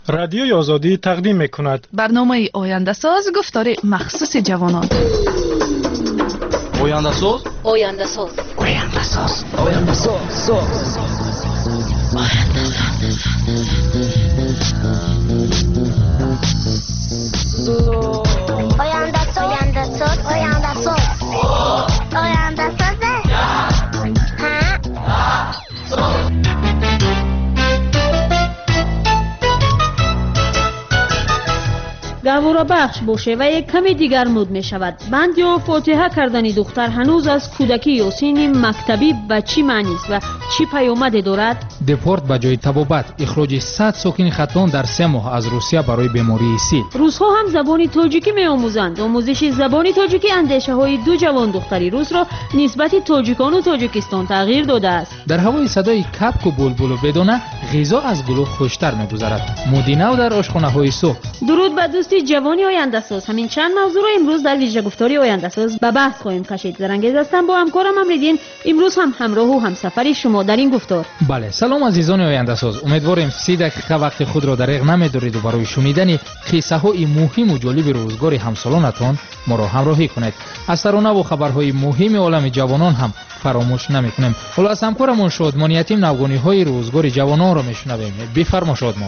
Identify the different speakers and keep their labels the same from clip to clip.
Speaker 1: رادیوی آزادی تقدیم می‌کند
Speaker 2: برنامه آینده ساز گفتار مخصوص جوانان.
Speaker 3: آینده ساز
Speaker 4: آینده ساز
Speaker 3: آینده ساز آینده ساز
Speaker 4: آینده ساز آینده ساز آینده ساز آینده ساز
Speaker 5: گوارا بخش باشه و یک کمی دیگر مود می شود. بند یا فاتحه کردن دختر هنوز از کودکی یا سین مکتبی به چی معنی است و چی پیامد دارد؟
Speaker 6: دپورت به جای تبابت اخراج 100 ساکن ختان در 3 ماه از روسیه برای بیماری سیل.
Speaker 5: روس‌ها هم زبان تاجیکی می آموزند. آموزش زبان تاجیکی اندیشه های دو جوان دختری روس را نسبت تاجیکان و تاجیکستان تغییر داده است.
Speaker 6: در هوای صدای کپک و بلبل و بدانه غذا از گلو خوشتر می‌گذرد. مودینو در آشخانه‌های صبح.
Speaker 5: درود به دوستی جوانی آینده ساز. همین چند موضوع را امروز در ویژه گفتاری آینده ساز به بحث خواهیم کشید. زرنگیز هستم با همکارم امریدین. امروز هم همراه و همسفر شما در این گفتار.
Speaker 6: بله، سلام عزیزان آینده ساز. امیدواریم 30 دقیقه وقت خود را دریغ نمی‌دارید و برای شنیدن قصه‌های مهم و جالب روزگار همسالانتان ما را همراهی کنید. از ترانه و خبرهای مهم عالم جوانان هم فراموش نمی‌کنیم. حالا از همکارمون شادمان یتیم نوگانی‌های روزگار جوانان را می‌شنویم. بفرما شادمان.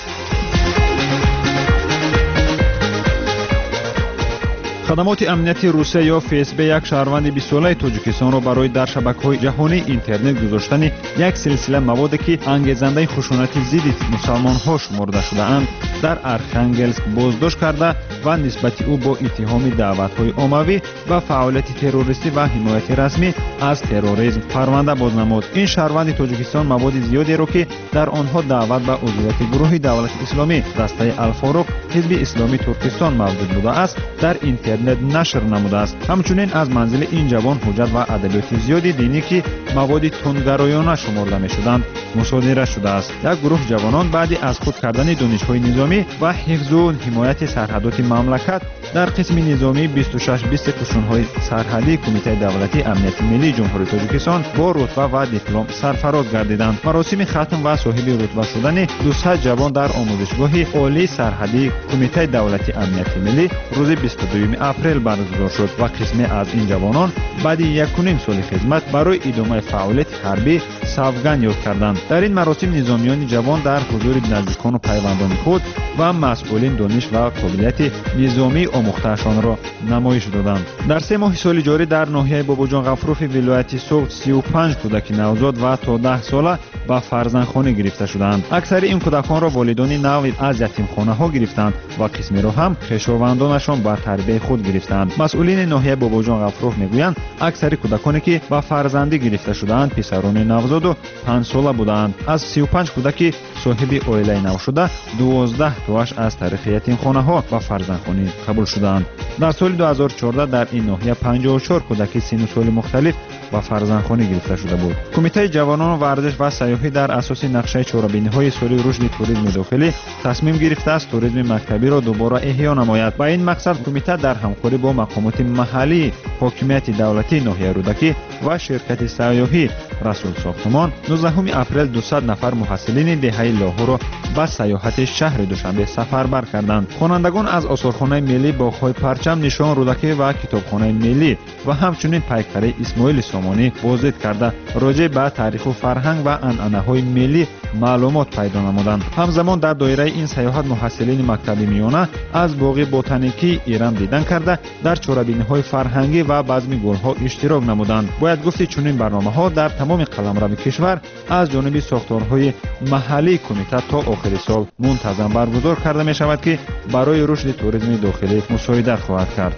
Speaker 7: خدمات امنیتی روسیه یا فسب یک شهروند 20 ساله تاجیکستان را برای در شبکه‌های جهانی اینترنت گذاشتن یک سلسله موادی که انگیزنده خشونت ضد مسلمان‌ها شمرده شده‌اند در ارخنگلسک بازداشت کرده و نسبت او با اتهام دعوت‌های عمومی و فعالیت تروریستی و حمایت رسمی از تروریسم پرونده بازنمود. این شهروند تاجیکستان مواد زیادی را که در آنها دعوت به عضویت گروه دولت اسلامی دسته الفاروق حزب اسلامی ترکستان موجود بوده است در اینترنت نشر نموده است. همچنین از منزل این جوان حجت و ادبیات زیادی دینی که مواد تندگرایانه شمرده می‌شدند مصادره شده است. یک گروه جوانان بعد از خود کردن دانش‌های نظامی و حفظ و حمایت سرحدات مملکت در قسم نظامی 26-20 قشون‌های سرحدی کمیته دولتی امنیت ملی جمهوری تاجیکستان با رتبه و دیپلم سرفراز گردیدند. مراسم ختم و صاحب رتبه شدن 200 جوان در آموزشگاه عالی سرحدی کمیته دولتی امنیت ملی روز 22 اپریل برگزار شد و قسمی از این جوانان بعد 1.5 سال خدمت برای ادامه فعالیت حربی سوگند یاد کردند. در این مراسم نظامیان جوان در حضور نزدیکان و پیوندان خود و مسئولین دانش و قابلیت نظامی آموخته‌شان را نمایش دادند. در 3 ماه سال جاری در ناحیه باباجان غفروف ولایت سوخت 35 کودک نوزاد و تا 10 ساله به فرزندخانه گرفته شدند. اکثر این کودکان را والدان نو از یتیمخانه‌ها گرفتند و قسمی را هم خویشاوندانشان به تربیت خود گرفتند. مسئولین ناحیه باباجان غفروف میگویند اکثر کودکانی که به فرزندی گرفته شدند پسران نوزاد و 5 ساله بودند. از 35 کودک صاحب عائله نو شده 12 تاش از طریق یتیمخانه‌ها به فرزندخانه قبول شدند. در سال 2014 در این ناحیه 54 کودک سن و سال مختلف به فرزندخانه گرفته شده بود. کمیته جوانان ورزش و سیاحی در اساس نقشه چهاربینی‌های سال رشد توریسم داخلی تصمیم گرفته است توریسم مکتبی را دوباره احیا نماید. با این مقصد کمیته در همکاری با مقامات محلی، حاکمیت دولتی ناحیه رودکی و شرکت سیاحی رسول ساختمان 19 اپریل 200 نفر محصلین دهه لاهور را به سیاحت شهر دوشنبه سفربر کردند. خوانندگان از آثارخانه ملی باغ‌های پرچم نشان رودکی و کتابخانه ملی و همچنین پیکره اسماعیل سامانی بازدید کرده راجع به تاریخ و فرهنگ و عنعنه‌های ملی معلومات پیدا نمودند. همزمان در دایره این سیاحت محصلین مکتبی میانه از باغ بوتانیکی ایران دیدن کرده در چهاربینی‌های فرهنگی و بزم گل‌ها اشتراک نمودند. باید گفت چنین برنامه‌ها در تمام قلمرو کشور از جانب ساختارهای محلی کمیته تا آخر سال منتظم برگزار کرده می شود که برای رشد توریسم داخلی مساعدت خواهد کرد.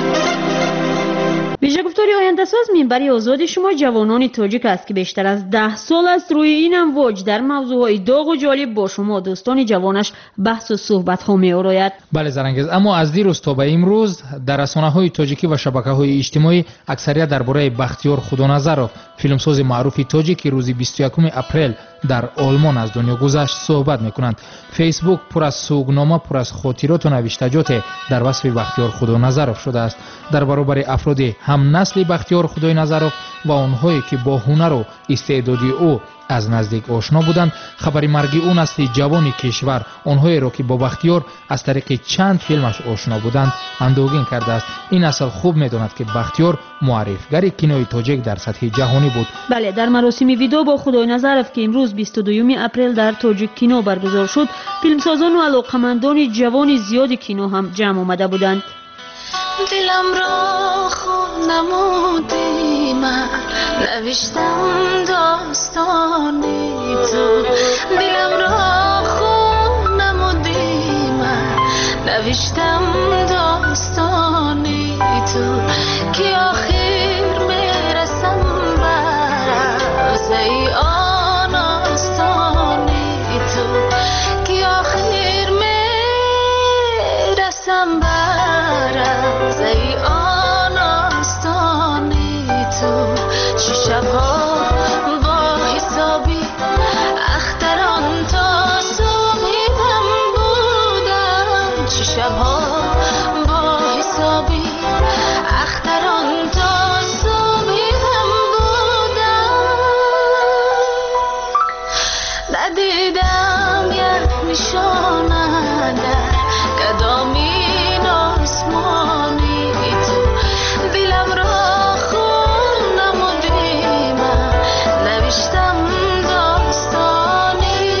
Speaker 5: ویژه گفتاری آینده ساز منبری آزاد شما جوانان تاجیک است که بیشتر از 10 سال است روی این امواج در موضوعهای داغ و جالب با شما دوستان جوانش بحث و صحبت ها می آراید.
Speaker 6: بله زرنگیز، اما از دیروز تا به امروز در رسانه‌های تاجیکی و شبکه‌های اجتماعی اکثریت درباره بختیار خدانظرов فیلمساز معروف تاجیک روز 21 اپریل در آلمان از دنیا گذشت صحبت میکنند. فیسبوک پر از سوگنامه، پر از خاطرات و نوشتجات در وصف بختیار خدانظرov شده است. در برابر افراد هم نسل بختیار خدانظرov و آنهایی که با هنر و استعدادی او از نزدیک آشنا بودند خبری مرگ او نسل جوان کشور آنهایی را که با بختیار از طریق چند فیلمش آشنا بودند اندوهگین کرده است. این نسل خوب می‌داند که بختیار معرفگر کینوی تاجیک در سطح جهانی بود.
Speaker 5: بله، در مراسم ویدیو با خدای نظرف که امروز 22 اپریل در تاجیک کینو برگزار شد، فیلمسازان و علاقمندان جوان زیادی کینو هم جمع آمده بودند.
Speaker 8: دلم را خود نمودی، من نوشتم داستانی تو. دلم را خود نمودی، من نوشتم داستانی تو که آخر میرسم بر ای آن آستانی تو که آخر میرسم ای آن آستانی تو. چه شبها با حسابی اختران تا صبحی هم بودم، چه شبها با حسابی اختران تا صبحی هم بودم. ندیدم یک نشانه در کدامین آسمانی تو. دلم را خون نمودی، من نوشتم داستانی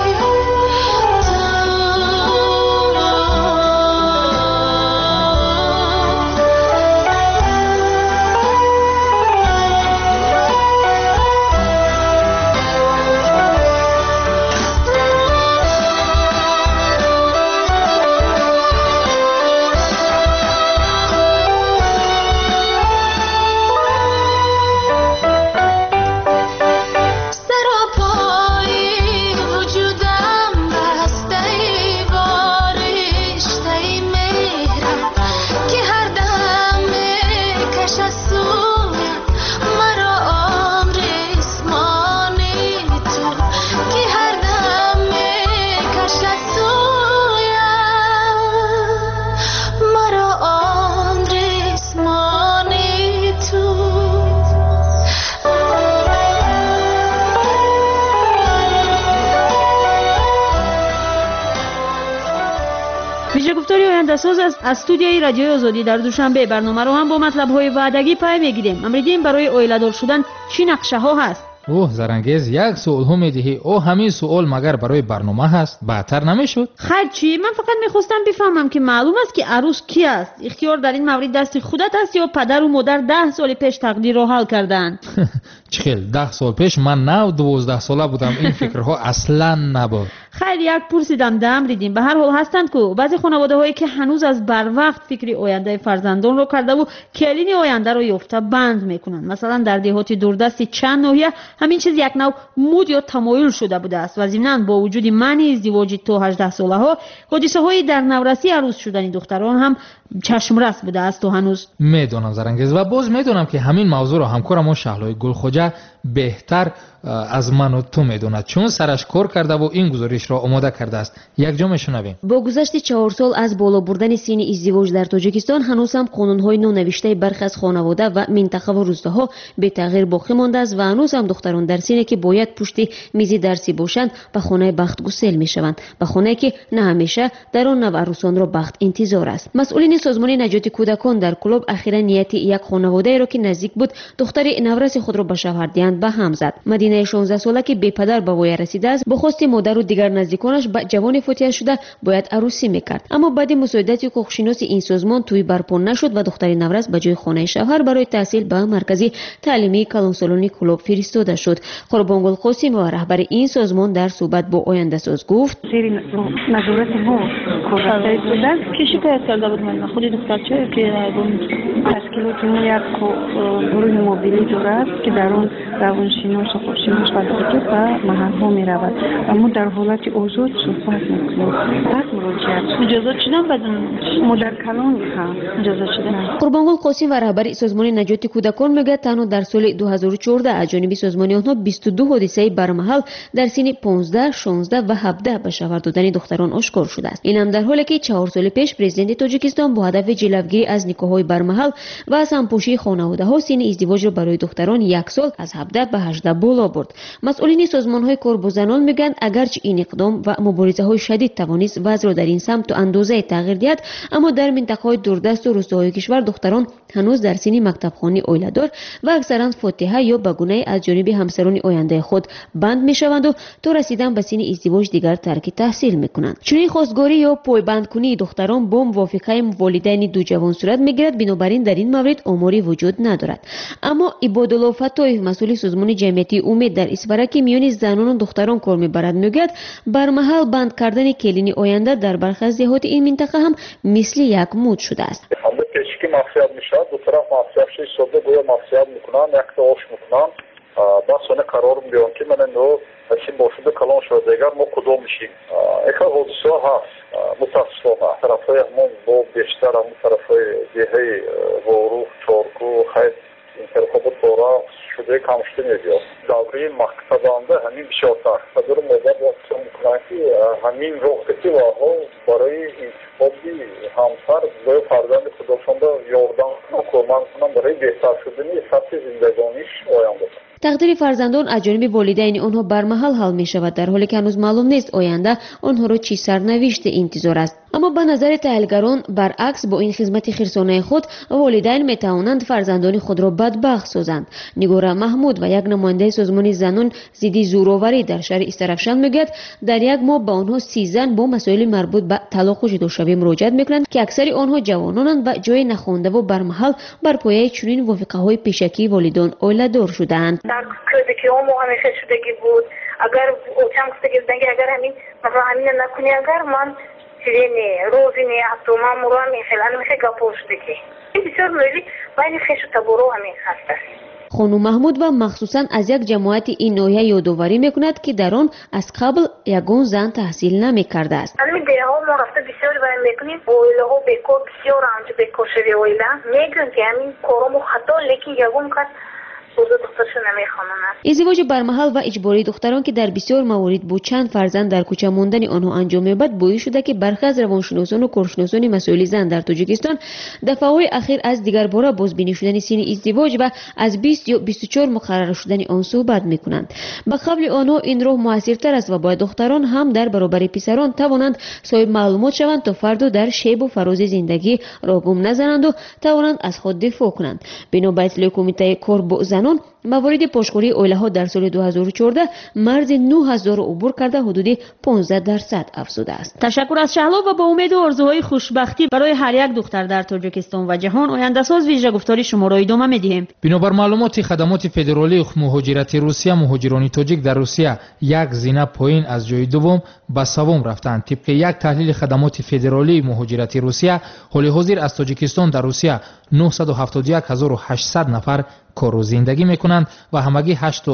Speaker 5: ویژه‌گفتاری آینده‌ساز از استودیوی رادیوی آزادی در دوشنبه برنامه رو هم با مطلب‌های وعدگی پای می‌گیریم. امروز برای اویلادار شدن چی نقشه‌ها هست؟
Speaker 6: اوه زرنگیز، یک سوال هم میدهی او همین سوال مگر برای برنامه هست؟ بهتر نمیشد؟
Speaker 5: خیر چی؟ من فقط میخواستم بفهمم که معلوم است که عروس کی است؟ اختیار در این مورد دست خودت است یا پدر و مادر 10 سال پیش تقدیر را حل کردند؟
Speaker 6: چخیل 10 سال پیش من 9-12 ساله بودم، این فکرها اصلا نبود.
Speaker 5: خیلی یک پرسیدم دم دیدیم. به هر حال هستند که بعضی خانواده هایی که هنوز از بر وقت فکری آینده فرزندان رو کرده و کلین آینده رو یافته بند میکنند. مثلا در دهات دوردست چند ناحیه همین چیز یک نوع مود یا تمایل شده بوده است و ضمناً با وجود منع ازدواج تا 18 ساله ها حادثه های در نورسی عروس شدن دختران هم چشمرس بوده است و هنوز
Speaker 6: میدونم زرنگیز و باز میدونم که همین موضوع رو همکارم شهلای گلخوجه بهتر از من و تو میدوند چون سرش کار کرده و این گزارش را آماده کرده است. یک جا میشنویم.
Speaker 9: با گذشت 4 سال از بالا بردن سن ازدواج در تاجیکستان هنوز هم قانون‌های نونوشته برخی از خانواده و منطقه و روستاها به تغییر باقی مانده است و هنوز هم دختران در سنی که باید پشت میز درسی باشند به خانه بخت گسیل میشوند، به خانه‌ای که نه همیشه در آن نوعروسان را بخت انتظار است. مسئولین سازمان نجات کودکان در کلوب اخیرا نیت یک خانواده را که نزدیک بود دختر نورس خود را به شوهر دهند به هم زد. مدینه 16 ساله که به پدر به وی رسیده است با خواست مادر و دیگر نزدیکانش به جوان فوتیه شده باید عروسی میکرد، اما بعد مساعدت حقوقشناس این سازمان توی برپا نشد و دختر نورس به جای خانه شوهر برای تحصیل به مرکز تعلیمی کلانسالونی کلوب فرستاده شد. قربانگل قاسم و رهبر این سازمان در صحبت با آینده ساز گفت
Speaker 10: زیر نظارت ما کاررسایی بودن که شکایت کرده بود من خود دخترچه که تشکیلات ما یک گروه موبیلی دارد که در اون روانشناس و خودشناس و دکتر و محل ها می رود و ما در حالت آزاد صحبت میکنیم. بعد ازدواجیت مجازات شدن بدون مادر کلان مجازات شدن.
Speaker 9: قربانگل قاسم و رهبر سازمان نجات کودکان میگه تنها در سال 2014 از جانب سازمان آنها 22 حادثه برمحل در سن 15 16 و 17 به شوهر دادن دختران آشکار شده است. این هم در حالی که 4 سال پیش پرزیدنت تاجیکستان با هدف جلوگیری از نکاح‌های برمحل و از همپوشی خانواده‌ها سن ازدواج را برای دختران 1 سال از 17 به 18 بالا برد. مسئولین سازمان‌های کار با زنان میگن اگرچه این اقدام و مبارزه‌های شدید توانست وضع را در این سمت تا اندازه تغییر دهد، اما در منطقه‌های دوردست و روستاهای کشور دختران هنوز در سن مکتبخوانی اویله‌دار و اکثرا فاتحه یا به گونه‌ای از جانب همسران آینده خود بند می‌شوند و تا رسیدن به سن ازدواج دیگر ترک تحصیل می‌کنند. چنین خواستگاری یا پایبندکنی دختران با موافقه والدین دو جوان صورت می‌گیرد، بنابراین در این مورد آماری وجود ندارد. اما عبادالله فتوی مسئول سازمان جمعیتی امید در اسپره که میان زنان و دختران کار می‌برد میگوید برمحل بند کردن کلین آینده در برخی از دهات این منطقه هم مثل یک مود شده است.
Speaker 11: که مافیات میشد دو طرف مافیات شده صده گویا مافیات میکنن یک تا آش میکنن بس اونه قرار میدیم که من نو اسی باشده کلان شده دیگر ما کدام میشیم اکا حدثه هست متاسفانه طرفای همون با بیشتر همون طرفای دیهه وروخ چارکو خیلی این طرفا با طورا شده کمشته میدیم دوری مقصدانده همین بیشتر صدر موضوع باقصه میکنن که همین روحتی واقعا برای انتخابی همسر به فرزند خودشون یاردن کنن کمک کنن برای بهتر شدن سطح زندگانیش آینده.
Speaker 9: تقدیر فرزندان از جانب والدین آنها برمحل حل می شود، در حالی که هنوز معلوم نیست آینده آنها را چی سرنوشت انتظار است. اما به نظر تحلیلگران برعکس با این خدمت خیرسانه خود والدین می توانند فرزندان خود را بدبخت سازند. نگار محمود و یک نماینده سازمان زنان ضد زورآوری در شهر استرفشان میگوید در یک ماه به آنها 30 زن با مسائل مربوط به طلاق و جداشوی مراجعت میکنند که اکثر آنها جوانانند و جای نخوانده و برمحل بر پایه چنین وافقه‌های پیشکی والدان اولیدار شده‌اند.
Speaker 12: در که اون موقع همیشه شدگی بود اگر اوچم کستگی زنگی اگر همین مثلا همین نکنی اگر من چیزی روزی نه حتی من مرا میخیل همیشه گپو شدگی این بسیار مولی باید خیش تبورو همین هست است.
Speaker 9: خانم محمود و مخصوصا از یک جماعت این نوعیه یادآوری میکند که در آن از قبل یگان زن تحصیل نمیکرده است.
Speaker 12: همین دیها ما رفته بسیار باید میکنیم اویله ها بکور بسیار آنجا بکور شده اویله میگن که همین کارمو خطا لیکن یگان کس
Speaker 9: ازدواج برمحل و اجباری دختران که در بسیار موارد با چند فرزند در کوچه ماندن آنها انجام می‌یابد باعث شده که برخی از روانشناسان و کارشناسان مسائل زن در تاجیکستان دفعه‌های اخیر از دیگر باره بازبینی شدن سن ازدواج و از 20 یا 24 مقرر شدن آن صحبت می‌کنند. به قبل آنها این راه موثرتر است و باید دختران هم در برابر پسران توانند صاحب معلومات شوند تا فرد در شیب و فراز زندگی را گم نزنند و توانند از خود دفاع کنند. بنا به اطلاع کمیته کار با زنان موارد پاشخوری اویله‌ها در سال 2014 مرز 9000 عبور کرده حدود 15% افزوده است.
Speaker 5: تشکر از شهلا و با امید و آرزوهای خوشبختی برای هر یک دختر در تاجیکستان و جهان آینده ساز ویژه گفتاری شما را ادامه می‌دهیم.
Speaker 6: بنابر معلومات خدمات فدرالی مهاجرتی روسیه، مهاجران تاجیک در روسیه یک زینه پایین از جای دوم به سوم رفتند. طبق یک تحلیل خدمات فدرالی مهاجرتی روسیه، حال حاضر از تاجیکستان در روسیه 971800 نفر کار و زندگی میکنند و همگی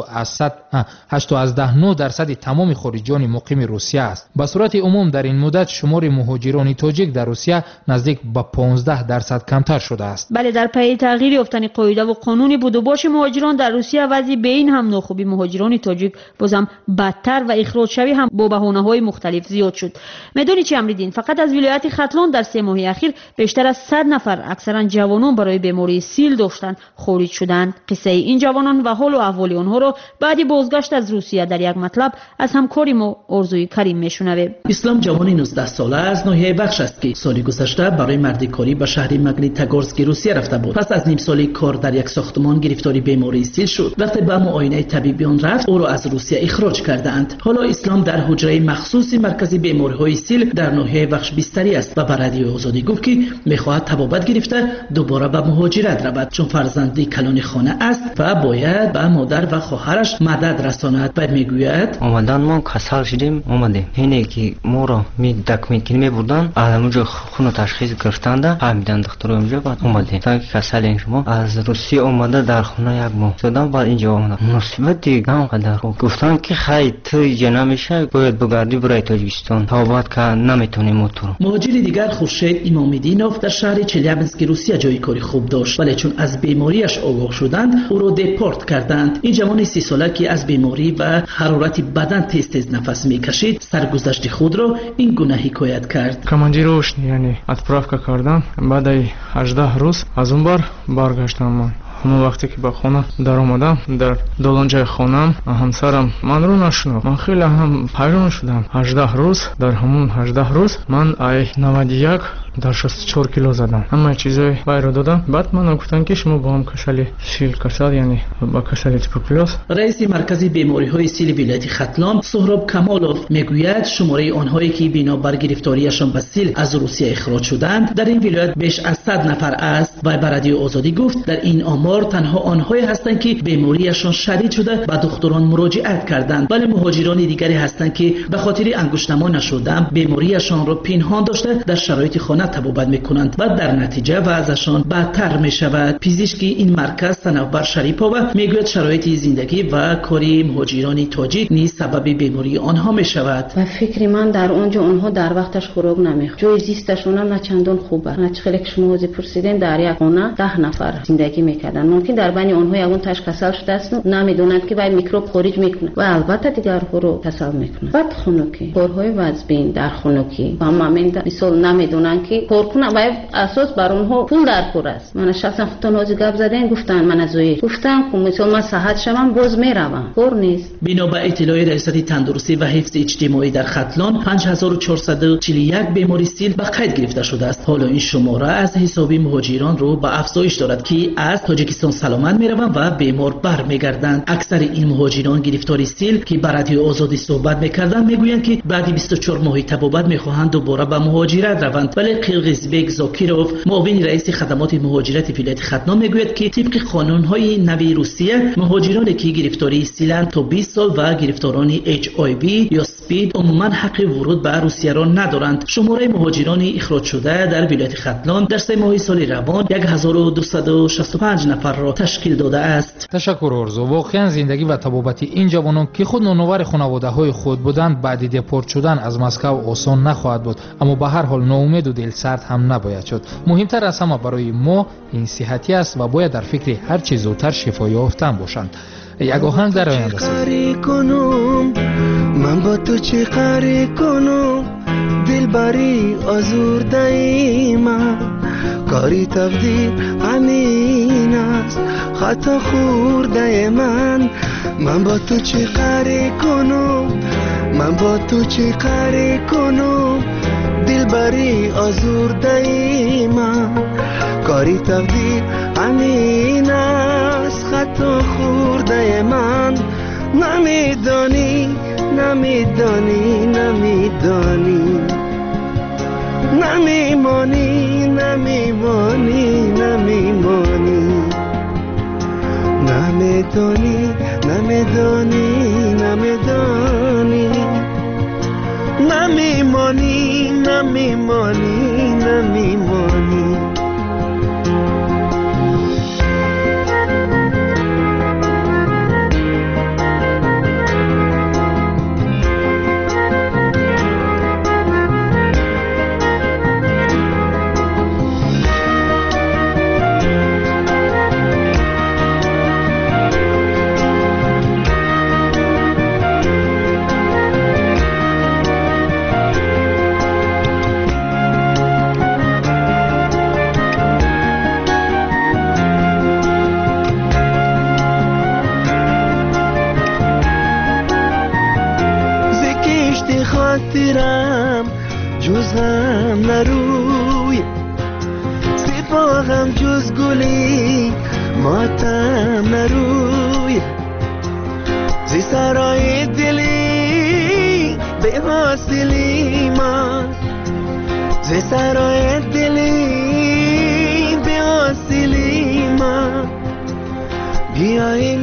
Speaker 6: 8.9% تمام خارجیان مقیم روسیه است. به صورت عموم در این مدت شمار مهاجران تاجیک در روسیه نزدیک به 15% کمتر شده است.
Speaker 5: بله، در پی تغییر یافتن قاعده و قانون بود و باش مهاجران در روسیه وضع به این هم ناخوبی مهاجران تاجیک بازم بدتر و اخراج شوی هم با بهانه‌های مختلف زیاد شد. میدونی چی امریدین؟ فقط از ولایت ختلان در 3 ماه اخیر بیشتر از 100 نفر اکثرا جوانان برای بیماری سیل داشتن خارج شدند. قصه این جوانان و حال و احوال آنها را بعد بازگشت از روسیه در یک مطلب از همکاری ما آرزوی کریم میشنویم.
Speaker 3: اسلام جوان 19 ساله از ناحیه بخش است که سال گذشته برای مردکاری به شهر مگنیتگورسک روسیه رفته بود. پس از نیم سالی کار در یک ساختمان گرفتاری بیماری سیل شد. وقتی به معاینه طبیبیان رفت او را از روسیه اخراج کردند. حالا اسلام در حجره مخصوص مرکز بیماری‌های سیل در ناحیه بخش بستری است و به رادیو آزادی گفت که می‌خواهد تبابت گرفته دوباره به مهاجرت رود چون فرزندی کلان خانه است و با باید به مادر و خواهرش مدد رساند و میگوید
Speaker 13: اومدن ما کسل شدیم اومدیم اینه که ما را دکمنت میبردن اونجا خون تشخیص گرفتند فهمیدن دکتر اونجا بعد اومدیم تا که کسل این شما از روسیه اومده در خونه یک ماه شدم بعد اینجا اومدم مصیبت دیگه همقدر گفتن که خیر تو اینجا نمیشه باید بگردی برای تاجیکستان تا بعد که نمیتونیم موتور.
Speaker 3: مهاجر دیگر خورشید امامیدینوف در شهر چلیابینسک روسیه جای کاری خوب داشت ولی چون از بیماریش آگاه شدند او را دپورت کردند. این جوان 30 ساله که از بیماری و حرارت بدن تیز نفس میکشید سرگذشت خود را این گونه حکایت کرد.
Speaker 14: командировочный یعنی отправка کردم بعد 18 روز از اون بار برگشتم. من همون وقتی که به خونه در اومدم در دالانجای خونم همسرم من رو نشناخت. من خیلی هم حیران شدم. 18 روز در همون 18 روز من ای 91 در 64 کیلو زدم. همه چیزای بایر دادم. بعد من گفتن که شما با هم کسل سیل کسل یعنی با کسل توبرکولوز.
Speaker 3: رئیس مرکز بیماری‌های سیل ولایت ختلان سهراب کمالوف میگوید شماره آنهایی که بنابر گرفتاریشان به سیل از روسیه اخراج شدند در این ولایت بیش از 100 نفر است و به رادیو آزادی گفت در این آمار تنها آنهایی هستند که بیماریشان شدید شده به دکتران مراجعت کردند ولی مهاجران دیگری هستند که به خاطر انگشت‌نما نشدن بیماریشان را پنهان داشته در شرایط خانه تبابت میکنند و در نتیجه وضعشان بدتر میشود. پزشکی این مرکز صنوبر شریپووا میگوید شرایط زندگی و کاری مهاجران تاجیک نیز سبب بیماری آنها میشود.
Speaker 15: و فکر من در اونجا آنها در وقتش خوراک نمیخورند. جای زیستشون هم نه چندان خوبه. نه خیلی که شما از پرسیدین در یک خانه 10 نفر زندگی میکردن. ممکن در بین آنها یگون تاش کسل شده است نمیدونند که باید میکروب خارج میکنه و البته دیگر رو کسل میکنه. بعد خنوکی کارهای وزبین در خنوکی و همین مثال نمیدونن که کار کنه باید اساس بر اونها پول در کار است. من شخصا خودم از گپ زدن گفتن من از اوی گفتم که مثلا من صحت شوم باز میروم کار نیست.
Speaker 3: بنا به اطلاع ریاست تندرستی و حفظ اجتماعی در ختلان 5441 بیماری سیل به قید گرفته شده است. حالا این شماره از حساب مهاجران رو به افزایش دارد که از تاجیکستان سلامت میروند و بیمار برمیگردند. اکثر این مهاجران گرفتاری سیل که به رادیو آزادی صحبت میکردند میگویند که بعد 24 ماه تبابت میخواهند دوباره به مهاجرت روند ولی قرقیزبک زاکیروف معاون رئیس خدمات مهاجرت ولایت ختلان میگوید که طبق قانون‌های نوی روسیه مهاجرانی که گرفتاری سیلند تا 20 سال و گرفتاران HIV یا سپید عموما حق ورود به روسیه را ندارند. شماره مهاجران اخراج شده در ولایت ختلان در 3 ماه سال روان 1265 نفر را تشکیل داده است.
Speaker 6: تشکر ارزو. واقعا زندگی و طبابت این جوانان که خود نونوار خانواده‌های خود بودند بعد دپورت شدن از مسکو آسان نخواهد بود اما به هر حال ناامید و دلسرد هم نباید شد. مهمتر از همه برای ما این صحتی است و باید در فکر هر چیز زودتر شفا یافتن باشند. یک آهنگ در آینده
Speaker 16: کنم من با تو چه قری کنم دلبری آزرده ای من کاری تقدیر همین است خطا خورده من با تو چه قری کنم من با تو چه قری کنم دلبری آزرده ای من کاری تقدیر همین است خطا خورده من نمیدانی نمیدانی نمیدانی نمیمانی نمیمانی نمیمانی نمیدانی نمیدانی نمیدانی نمیمانی نمیمانی نمیمانی خاطرم جز هم نروی سپاهم جز گلی ماتم نروی زی سرای دلی به حاصلی من زی سرای دلی به حاصلی من بیای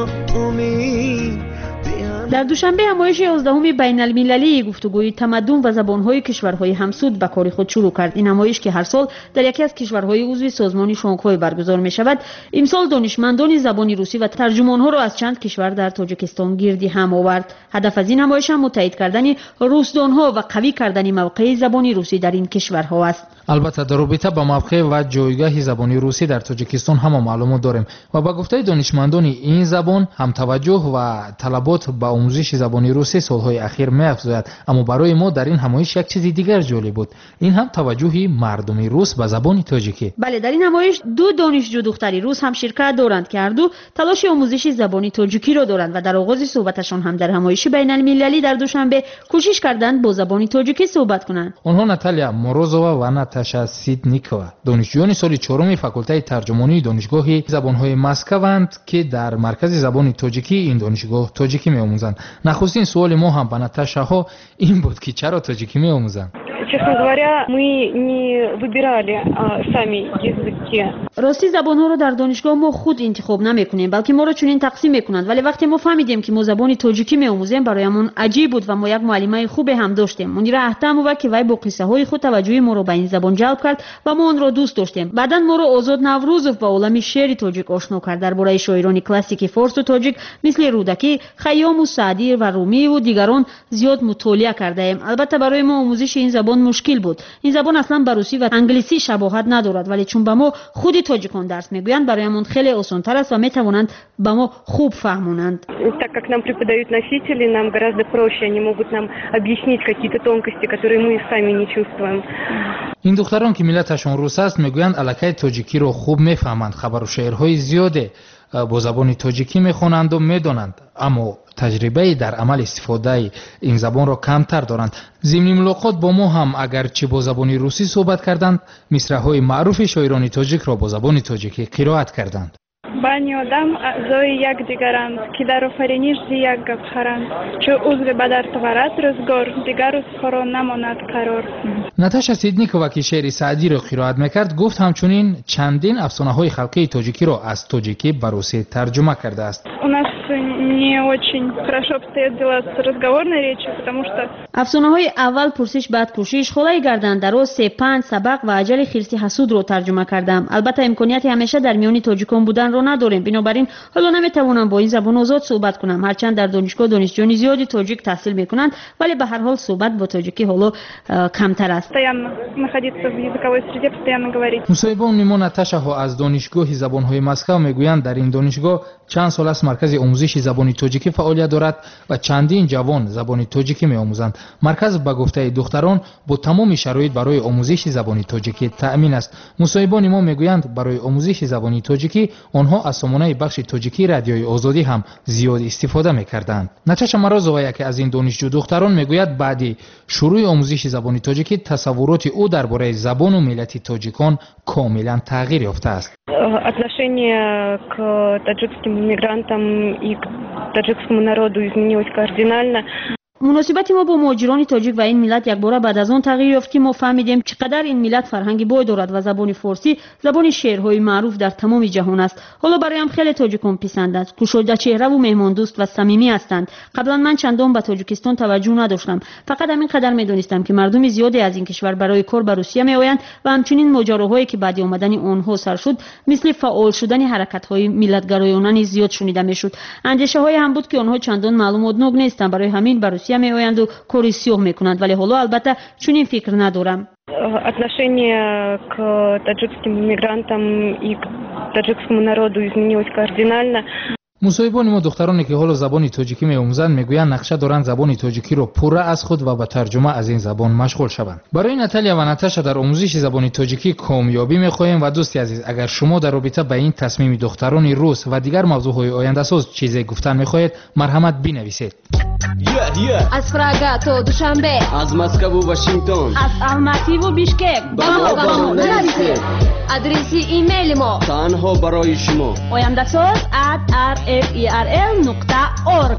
Speaker 16: ناامید
Speaker 5: در دوشنبه همایش 11 بین المللی گفتگوی تمدن و زبانهای کشورهای همسود به کار خود شروع کرد. این همایش که هر سال در یکی از کشورهای عضو سازمان شانگهای برگزار می شود، امسال دانشمندان زبان روسی و ترجمانها را از چند کشور در تاجیکستان گردی هم آورد. هدف از این همایش هم متحد کردن روسدانها و قوی کردن موقع زبان روسی در این کشورها است.
Speaker 6: البته در رابطه با موقع و جایگاه زبان روسی در تاجیکستان هم معلومات داریم و با گفته دانشمندان این زبان هم توجه و طلبات با آموزش زبان روسی سالهای اخیر می‌افزاید، اما برای ما در این همایش یک چیز دیگر جالب بود، این هم توجه مردم روس به زبان تاجیکی.
Speaker 5: بله، در این همایش دو دانشجو دختری روس هم شرکت دارند که هر دو تلاش آموزش زبان تاجیکی را دارند و در آغاز صحبتشان هم در همایش بین المللی در دوشنبه کوشش کردند با زبان تاجیکی صحبت کنند.
Speaker 6: آنها ناتالیا موروزووا و ناتاشا سیدنیکووا دانشجویان سال چهارم فاکولته ترجمانی دانشگاه زبان‌های مسکوند که در مرکز زبان تاجیکی این دانشگاه تاجیکی می‌آموزند. نخستین سوال ما هم به ناتاشا ها این بود که چرا تاجیکی می‌آموزند.
Speaker 10: Честно говоря, мы не выбирали сами языки.
Speaker 5: راستی زبان‌ها رو در دانشگاه ما خود انتخاب نمی‌کنیم، بلکه ما رو چنین تقسیم می‌کنند. ولی وقتی ما فهمیدیم که ما زبان تاجیکی می‌آموزیم برایمون عجیب بود و ما یک معلمه خوب هم داشتیم. منیر احتم و که وی با قصه‌های خود توجه ما رو به این زبان جلب کرد و ما اون رو دوست داشتیم. بعداً ما رو آزاد نوروزов با عالم شعر تاجیک آشنا کرد. درباره شاعران کلاسیک فارس و تاجیک مثل رودکی، خیام و سعدی و رومی و دیگران زیاد مطالعه کردیم. البته برای ما آموزش این زبان مشکل بود. این زبان اصلا به روسی و انگلیسی شباهت ندارد، ولی چون به ما خود تاجیکان درس میگویند برایمون خیلی آسان‌تر است و میتوانند به ما خوب فهمونند.
Speaker 10: Так как нам преподают носители, нам гораздо проще, они могут нам объяснить какие-то тонкости, которые мы сами не чувствуем.
Speaker 6: این دختران که ملتشان روس است میگویند الکای تاجیکی رو خوب میفهمند، خبر و شعرهای زیاده با زبان تاجیکی میخوانند و میدانند، اما تجربه در عمل استفاده این زبان را کمتر دارند. ضمن ملاقات با ما هم اگرچه با زبان روسی صحبت کردند، مصرع‌های معروف شاعران تاجیک را با زبان تاجیکی قرائت کردند.
Speaker 10: بانی آدم زوی یک دیگرند که در آفرینش یک گفتارند چو عضو بدر تورد روزگار دیگر روز خورا نماند قرار.
Speaker 6: ناتاشا سیدنیکووا که شعر سعدی را قرائت میکرد گفت همچنین چندین افسانه‌های خلقی تاجیکی را از تاجیکی به روسی ترجمه کرده است.
Speaker 10: У нас не очень хорошо обстоят дела с разговорной речью, потому что
Speaker 5: افسانه‌های اول پرسش بعد کوشش، خلای گردن درو، سه پنج سبق و اجل خرسی حسود رو ترجمه کردم. البته امکانیت همیشه در میان تاجیکان بودن رو نداریم، بنابراین حالا نمیتوانم با این زبان آزاد صحبت کنم. هرچند در دانشگاه دانشجویان زیادی تاجیک تحصیل میکنند، ولی به هر حال صحبت با تاجیکی حالا کمتر است.
Speaker 6: مصاحبان نیما ناتاشا ها از دانشگاه زبان‌های مسکو میگویند در این دانشگاه چند سال است مرکز آموزش زبان تاجیکی فعالیت دارد و چندین جوان زبان تاجیکی می‌آموزند. مرکز به گفته دختران با تمام شرایط برای آموزش زبان تاجیکی تأمین است. مصاحبان ما میگویند برای آموزش زبان تاجیکی آنها از سامانه بخش تاجیکی رادیوی آزادی هم زیاد استفاده می‌کردند. ناتاشا موروزووا یکی از این دانشجو دختران میگوید بعد شروع آموزش زبان تاجیکی تصورات او درباره زبان و ملت تاجیکان کاملا تغییر یافته است.
Speaker 10: Отношение к таджикским мигрантам и к таджикскому народу изменилось кардинально.
Speaker 5: مناسبت ما با مهاجران تاجیک و این ملت یک بار بعد از آن تغییر یافت که ما فهمیدیم چقدر این ملت فرهنگی بای دارد و زبان فارسی زبان شعرهای معروف در تمام جهان است. حالا برایم خیلی تاجیکان پسند است. گشوده چهره و مهمان دوست و صمیمی هستند. قبلا من چندان به تاجیکستان توجه نداشتم، فقط همین قدر میدونستم که مردم زیادی از این کشور برای کار به روسیه میآیند و همچنین ماجراهایی که بعد آمدن آنها سر شد مثل فعال شدن حرکت‌های ملت‌گرایانه زیاد شنیده میشد. اندیشه‌های هم بود که آنها چندان معلومات نیستند، برای همین به روسیه میآیند و کاری سیاه میکنند، ولی حالا البته چنین فکر ندارم.
Speaker 10: Отношение к таджикским мигрантам и к таджикскому народу изменилось кардинально.
Speaker 6: مصاحبان ما دخترانی که حالا زبان تاجیکی می‌آموزند میگویند نقشه دارند زبان تاجیکی را پوره از خود و به ترجمه از این زبان مشغول شوند. برای ناتالیا و ناتاشا در آموزش زبان تاجیکی کامیابی می‌خواهیم و دوستی عزیز اگر شما در رابطه با این تصمیم دختران روس و دیگر موضوعهای آینده ساز چیزی گفتن می‌خواهید مرحمت بنویسید.
Speaker 17: از پراگ تا دوشنبه،
Speaker 18: از مسکو و واشنگتن،
Speaker 17: از الماتی و بیشکک با ما نویسید. آدرس ایمیل ما
Speaker 18: تنها برای شما
Speaker 17: oyandasaz@rferl.org.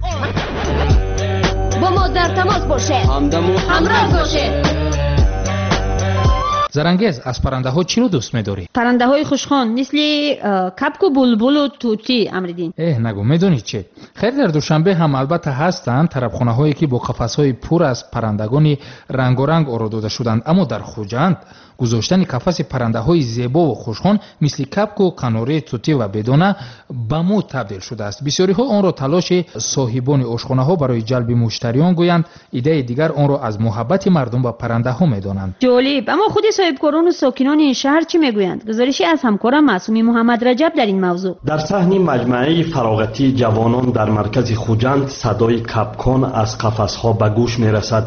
Speaker 17: با ما در تماس باشید، همراه باشید.
Speaker 6: зарангез, аз паррандаҳо чиро дӯст медорӣ?
Speaker 5: паррандаҳои хушхон мисли капку булбулу тути амридин.
Speaker 6: нагӯ, медонӣ чӣ? хейр, дар душанбе ҳам албатта ҳастанд тарабхонаҳое ки бо қафасҳои пур аз паррандагони рангоранг оро дода шуданд, аммо дар Хуҷанд гузоштани қафаси паррандаҳои зебову хушхон мисли капку, канори, тути ва бедона ба мӯд табдил шудааст. бисёриҳо онро талоши соҳибони ошхонаҳо барои ҷалби муштариён гӯянд, идеи дигар онро аз муҳаббати мардум ба паррандаҳо медонанд.
Speaker 5: ҷолиб, аммо худи соҳибкорону сокинони ин шаҳр чӣ мегӯянд? гузориши аз ҳамкорам маъсуми муҳаммадраҷаб дар ин мавзӯъ.
Speaker 19: дар саҳни маҷмӯаи фароғатии ҷавонон дар маркази Хуҷанд садои капкон аз қафасҳо ба гӯш мерасад.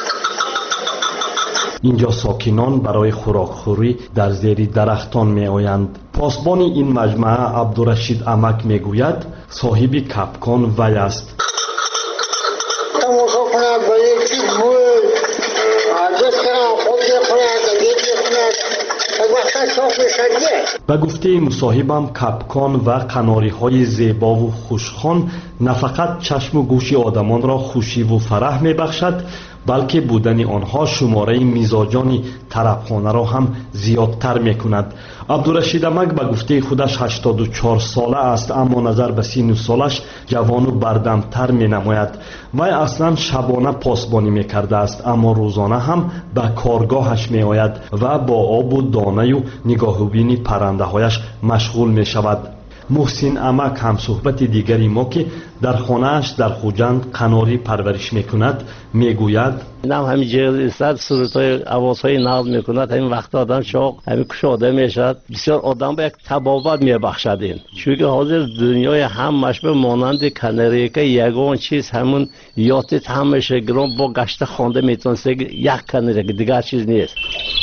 Speaker 19: инҷо сокинон барои хӯрокхӯрӣ дар зери дарахтон меоянд. посбони ин маҷмӯа Абдурашид Амак мегӯяд, соҳиби капкон вай аст.
Speaker 20: тамошо кунад ба яки гӯй дӯстарам хоб мекунад дед мекунад вақта чоқ мешадия.
Speaker 19: ба гуфтаи мусоҳибам капкон ва қанориҳои зебову хушхон на фақат чашму гӯши одамонро хушиву фараҳ мебахшад, балки будани онҳо шумораи мизоҷони тарабхонаро ҳам зиёдтар мекунад. Абдурашид Амак ба гуфтаи худаш 84 сола аст, аммо назар ба сину солаш ҷавону бардамтар менамояд. вай аслан шабона посбонӣ мекардааст, аммо рӯзона ҳам ба коргоҳаш меояд ва бо обу донаю нигоҳубини паррандаҳояш машғул мешавад. муҳсин Амак ҳамсуҳбати дигари мо ки дар хонааш дар Хуҷанд қанорӣ парвариш мекунад, мегӯяд:
Speaker 21: нам ҳамин ҷилсад сурутҳои овозҳои нағз мекунад, ҳамин вақта одам шоқ ҳамин кушода мешавад, бисёр одам ба як табобат мебахшад ин. чунки ҳозир дунёи ҳамаш ба монанди канарейка ягон чиз ҳамун ётит ҳамаша гиром бо гашта хонда метавонад як канарейка, дигар чиз нест.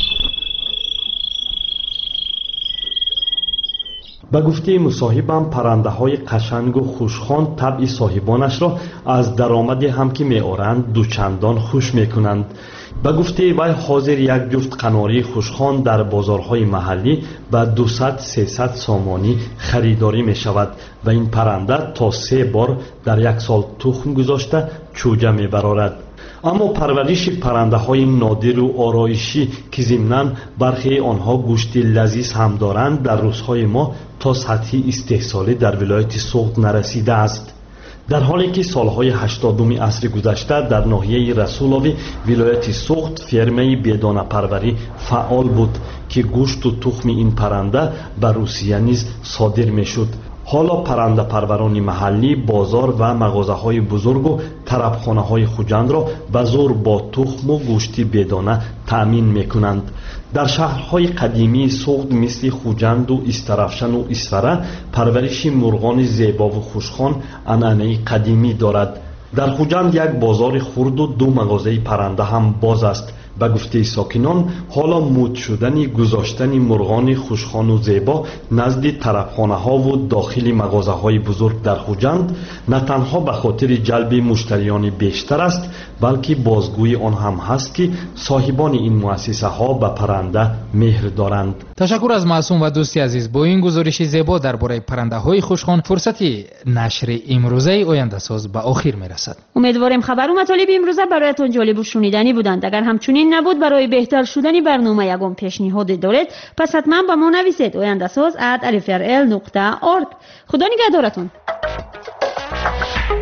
Speaker 19: ба гуфтаи мусоҳибам паррандаҳои қашангу хушхон табъи соҳибонашро аз даромаде ҳам ки меоранд дучандон хуш мекунанд. ба гуфтаи вай ҳозир як ҷуфт қанории хушхон дар бозорҳои маҳаллӣ ба 200-300 сомонӣ харидорӣ мешавад ва ин парранда то 3 бор дар як сол тухм гузошта чӯҷа мебарорад. аммо парвариши паррандаҳои нодиру ороишӣ ки зимнан бархи онҳо гӯшти лазиз ҳам доранд, дар рӯзҳои мо то сатҳи истеҳсолӣ дар вилояти Суғд нарасидааст. дар ҳоле ки солҳои 80-уми асри гузашта дар ноҳияи Расулови вилояти Суғд фермаи бедонапарварӣ фаъол буд ки гӯшту тухми ин парранда ба Русия низ содир мешуд. ҳоло паррандапарварони маҳаллӣ бозор ва мағозаҳои бузургу тарабхонаҳои Хуҷандро ба зур бо тухму гӯшти бедона таъмин мекунанд. дар шаҳрҳои қадимии Суғд мисли Хуҷанду Истарафшану Исфара парвариши мурғони зебову хушхон анъанаи қадимӣ дорад. дар Хуҷанд як бозори хурду 2 мағозаи парранда ҳам боз аст. ба гуфтаи сокинон ҳоло мӯд шудани гузоштани мурғони хушхону зебо назди тарабхонаҳову дохили мағозаҳои бузург дар Хуҷанд на танҳо ба хотири ҷалби муштариёни бештар аст, балки бозгӯи он ҳам ҳаст ки соҳибони ин муассисаҳо ба парранда меҳр доранд.
Speaker 6: ташаккур аз маъсум ва дӯсти азиз. бо ин гузориши зебо дар бораи паррандаҳои хушхон фурсати нашри имрӯзаи ояндасоз ба охир мерасад.
Speaker 5: умедворем хабару матолиби имрӯза бароятон ҷолибу шуниданӣ буданд. агар ҳамчунин набуд, барои беҳтар шудани барнома ягон пешниҳоде доред, пас ҳатман ба мо нависед oyandasoz@alifrl.org. худо нигаҳдоратон.